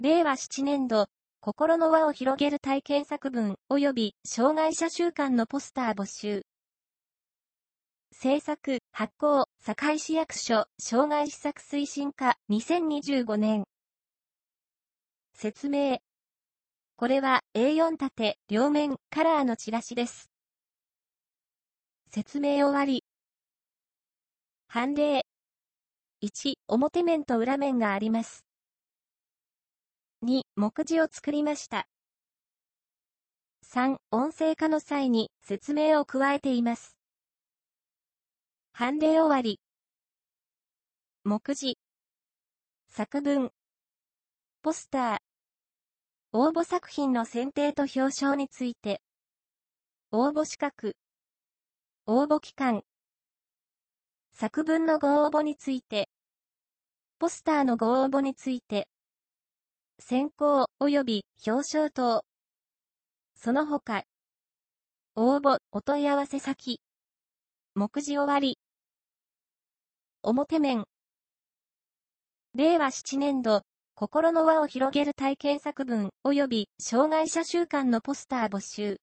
令和7年度、心の輪を広げる体験作文及び障害者週間のポスター募集。制作、発行、堺市役所、障害施策推進課、2025年。説明。これは A4 縦、両面、カラーのチラシです。説明終わり。判例。1、表面と裏面があります。2、目次を作りました。3、音声化の際に説明を加えています。判例終わり。目次。作文。ポスター。応募作品の選定と表彰について。応募資格。応募期間。作文のご応募について。ポスターのご応募について。選考及び表彰等。その他。応募、お問い合わせ先。目次終わり。表面。令和7年度、心の輪を広げる体験作文及び障害者週間のポスター募集。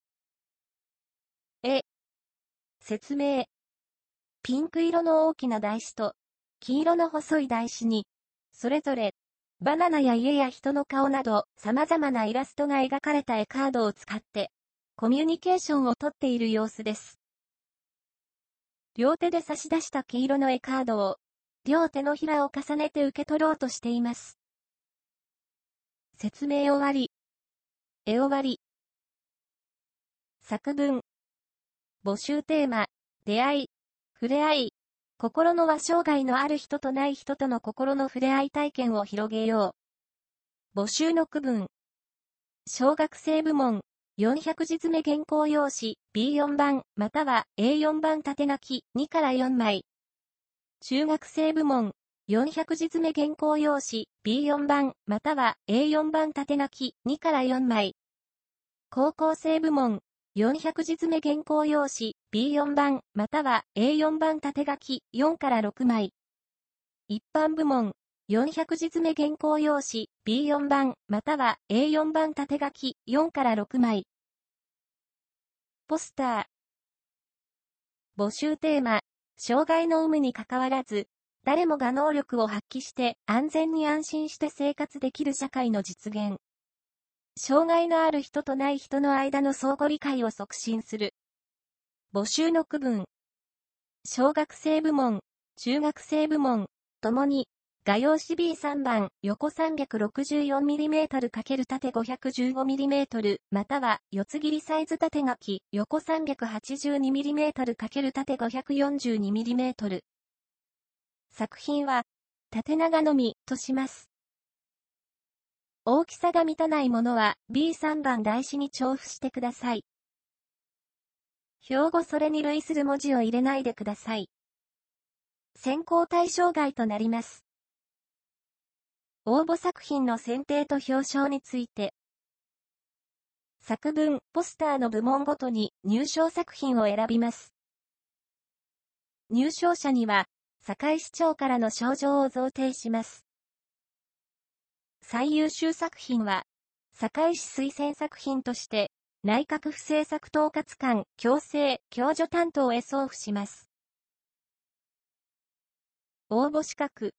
説明。ピンク色の大きな台紙と、黄色の細い台紙に、それぞれ、バナナや家や人の顔など様々なイラストが描かれた絵カードを使って、コミュニケーションをとっている様子です。両手で差し出した黄色の絵カードを、両手のひらを重ねて受け取ろうとしています。説明終わり。絵終わり。作文。募集テーマ、出会い、触れ合い。心の輪障害のある人とない人との心の触れ合い体験を広げよう。募集の区分。小学生部門、400字詰め原稿用紙 B4 番または A4 番縦書き2から4枚。中学生部門、400字詰め原稿用紙 B4 番または A4 番縦書き2から4枚。高校生部門、400字詰め原稿用紙 B4 番または A4 番縦書き4から6枚。一般部門、400字詰め原稿用紙 B4 番または A4 番縦書き4から6枚。ポスター。募集テーマ、障害の有無にかかわらず、誰もが能力を発揮して安全に安心して生活できる社会の実現。障害のある人とない人の間の相互理解を促進する。募集の区分。小学生部門、中学生部門、ともに、画用紙 B3 番、横 364mm× 縦 515mm または、四つ切りサイズ縦書き、横 382mm× 縦 542mm。作品は、縦長のみ、とします。大きさが満たないものは B3 番台紙に重複してください。標語それに類する文字を入れないでください。選考対象外となります。応募作品の選定と表彰について。作文、ポスターの部門ごとに入賞作品を選びます。入賞者には、堺市長からの賞状を贈呈します。最優秀作品は、堺市推薦作品として、内閣府政策統括官、共生、共助担当へ送付します。応募資格。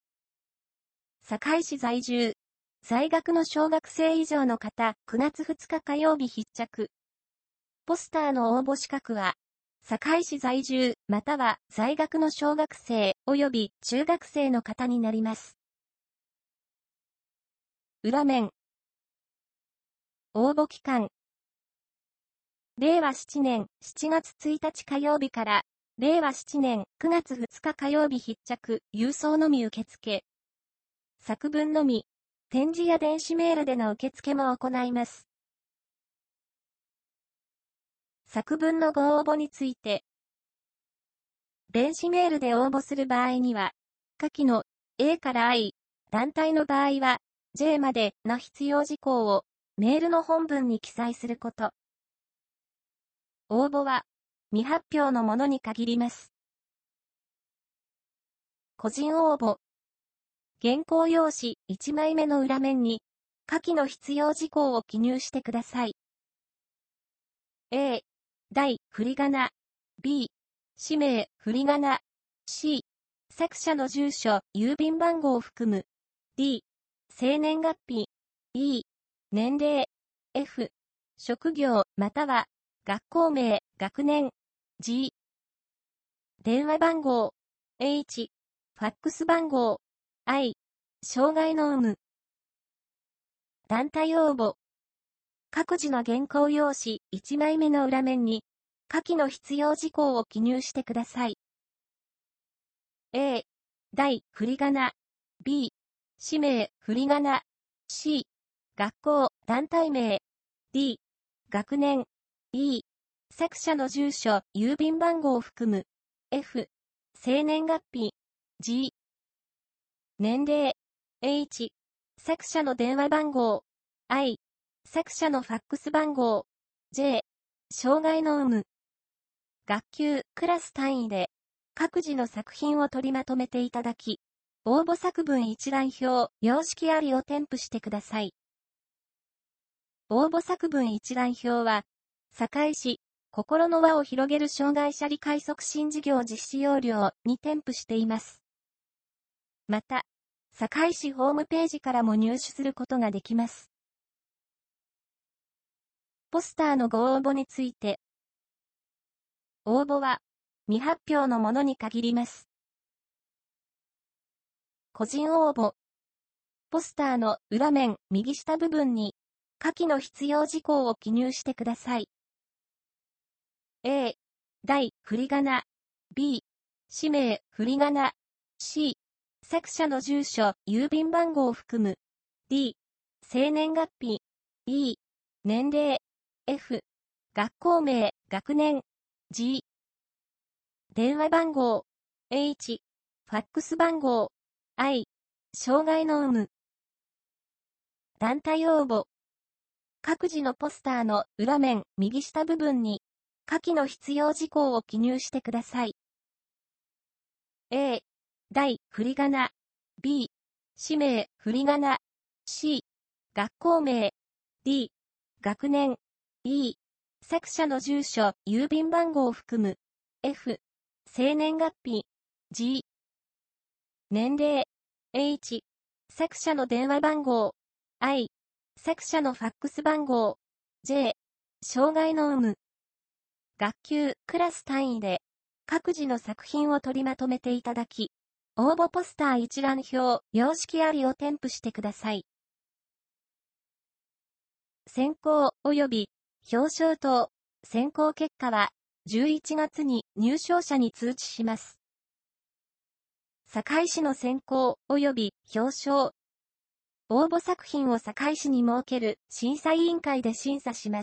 堺市在住。在学の小学生以上の方、9月2日火曜日必着。ポスターの応募資格は、堺市在住、または在学の小学生、及び中学生の方になります。裏面。応募期間。令和7年7月1日火曜日から、令和7年9月2日火曜日必着、郵送のみ受付。作文のみ、展示や電子メールでの受付も行います。作文のご応募について。電子メールで応募する場合には、下記の A から I、団体の場合は J までの必要事項をメールの本文に記載すること。応募は未発表のものに限ります。個人応募。原稿用紙1枚目の裏面に下記の必要事項を記入してください。A、題、振り仮名。B、氏名、振り仮名。C、作者の住所、郵便番号を含む。D、生年月日。E、年齢。F、職業、または、学校名、学年。G、電話番号。H、ファックス番号。I、障害の有無。団体応募。各自の原稿用紙1枚目の裏面に、下記の必要事項を記入してください。A、題、振り仮名。B、氏名、振り仮名。C、学校、団体名。D、学年。E、作者の住所、郵便番号を含む。F、生年月日。G、年齢。H、作者の電話番号。I、作者のファックス番号。J、障害の有無。学級、クラス単位で、各自の作品を取りまとめていただき、応募作文一覧表、様式ありを添付してください。応募作文一覧表は、堺市、心の輪を広げる障害者理解促進事業実施要領に添付しています。また、堺市ホームページからも入手することができます。ポスターのご応募について。応募は、未発表のものに限ります。個人応募。ポスターの裏面右下部分に、下記の必要事項を記入してください。A、題、振り仮名。B、氏名、振り仮名。C、作者の住所、郵便番号を含む。D、生年月日。E、年齢。F、学校名、学年。G、電話番号。H、ファックス番号。I、障害の有無。団体応募。各自のポスターの裏面右下部分に、下記の必要事項を記入してください。A、題、振り仮名。B、氏名、振り仮名。C、学校名。D、学年。E、作者の住所、郵便番号を含む。F、生年月日。G、年齢。H、作者の電話番号。I、作者のファックス番号。J、障害の有無。学級、クラス単位で、各自の作品を取りまとめていただき、応募ポスター一覧表、様式ありを添付してください。選考及び表彰等、選考結果は11月に入賞者に通知します。堺市の選考及び表彰。応募作品を堺市に設ける審査委員会で審査します。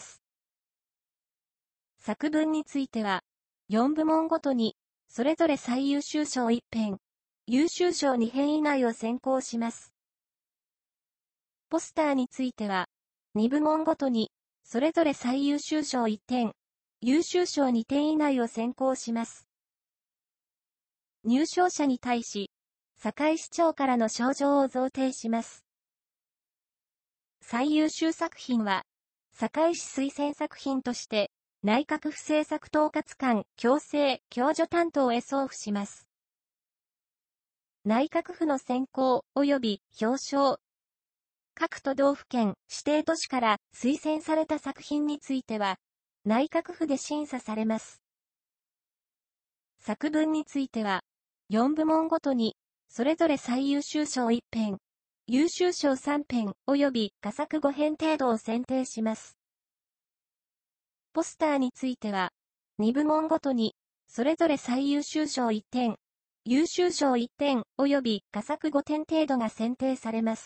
作文については、4部門ごとに、それぞれ最優秀賞1編、優秀賞2編以内を選考します。ポスターについては、2部門ごとに、それぞれ最優秀賞1点、優秀賞2点以内を選考します。入賞者に対し、堺市長からの賞状を贈呈します。最優秀作品は、堺市推薦作品として、内閣府政策統括官、矯正、共助担当へ送付します。内閣府の選考及び表彰。各都道府県、指定都市から推薦された作品については、内閣府で審査されます。作文については、4部門ごとに、それぞれ最優秀賞1編、優秀賞3編及び佳作5編程度を選定します。ポスターについては、2部門ごとに、それぞれ最優秀賞1点、優秀賞1点及び佳作5点程度が選定されます。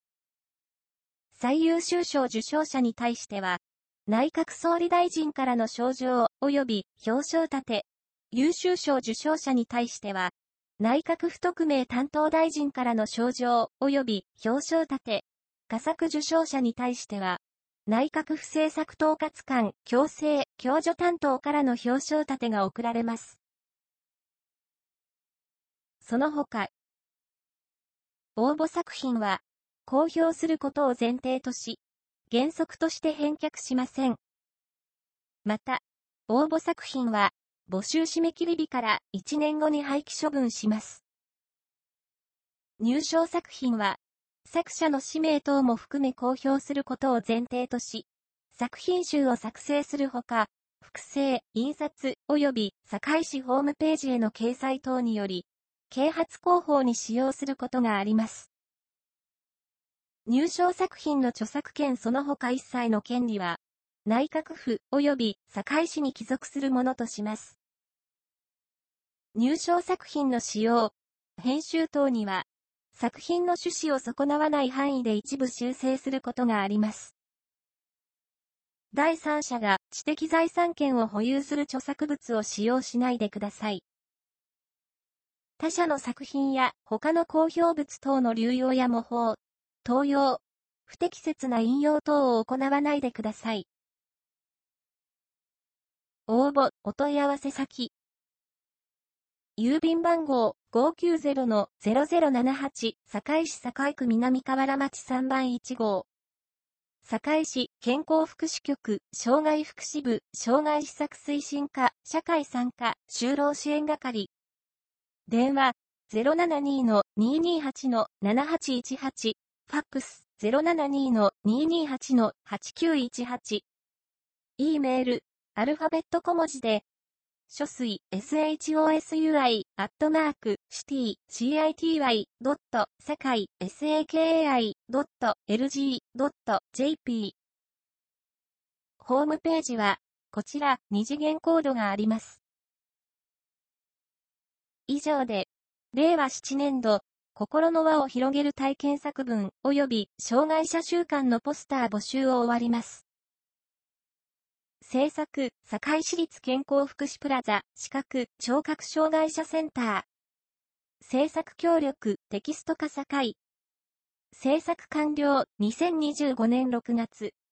最優秀賞受賞者に対しては、内閣総理大臣からの賞状及び表彰立て、優秀賞受賞者に対しては、内閣府特命担当大臣からの賞状及び表彰立て、佳作受賞者に対しては、内閣府政策統括官、矯正、共助担当からの表彰立てが贈られます。その他、応募作品は、 公表することを前提とし、原則として返却しません。また、応募作品は、募集締め切り日から1年後に廃棄処分します。入賞作品は、作者の氏名等も含め公表することを前提とし、作品集を作成するほか、複製、印刷、及び堺市ホームページへの掲載等により、啓発広報に使用することがあります。入賞作品の著作権その他一切の権利は、内閣府及び堺市に帰属するものとします。入賞作品の使用、編集等には、作品の趣旨を損なわない範囲で一部修正することがあります。第三者が知的財産権を保有する著作物を使用しないでください。他者の作品や他の公表物等の流用や模倣、盗用、不適切な引用等を行わないでください。応募、お問い合わせ先。郵便番号 590-0078 堺市堺区南河原町3番1号。堺市健康福祉局障害福祉部障害施策推進課社会参加就労支援係。電話 072-228-7818 ファックス 072-228-8918。E メールアルファベット小文字で書水 shosui.sakai.sakai.lg.jp ホームページは、こちら、二次元コードがあります。以上で、令和7年度、心の輪を広げる体験作文及び障害者週間のポスター募集を終わります。制作、堺市立健康福祉プラザ、視覚、聴覚障害者センター。制作協力、テキスト化堺。制作完了、2025年6月。